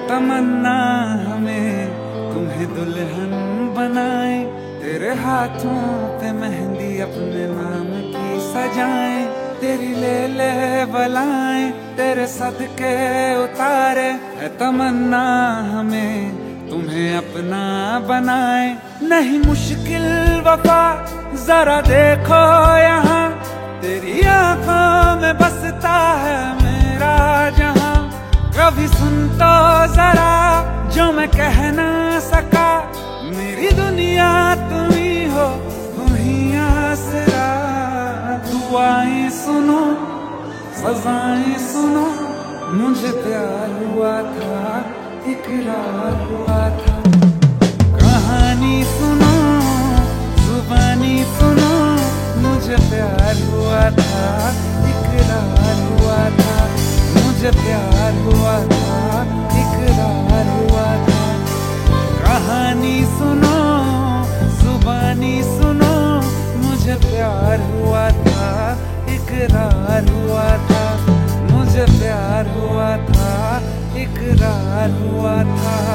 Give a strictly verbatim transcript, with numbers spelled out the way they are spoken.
तमन्ना हमें तुम्हें दुल्हन बनाए, तेरे हाथों पे मेहंदी अपने नाम की सजाएं, तेरी ले ले बलाएं तेरे सदके उतारे। है तमन्ना हमें तुम्हें अपना बनाए, नहीं मुश्किल वफा जरा देखो यहाँ, तेरी आंखों में बसता है मेरा जहां। कभी सुन तो जरा जो मैं कह ना सका, मेरी दुनिया तुम ही हो तुम ही आसरा। दुआएं सुनो सजाएं सुनो, मुझे प्यार हुआ था इकरार हुआ था। कहानी सुनो जुबानी सुनो, मुझे प्यार हुआ था इकरार हुआ था, मुझे प्यार हुआ था इकरार हुआ था। कहानी सुनो जुबानी सुनो, मुझे प्यार हुआ था इकरार हुआ था, मुझे प्यार हुआ था इकरार हुआ था।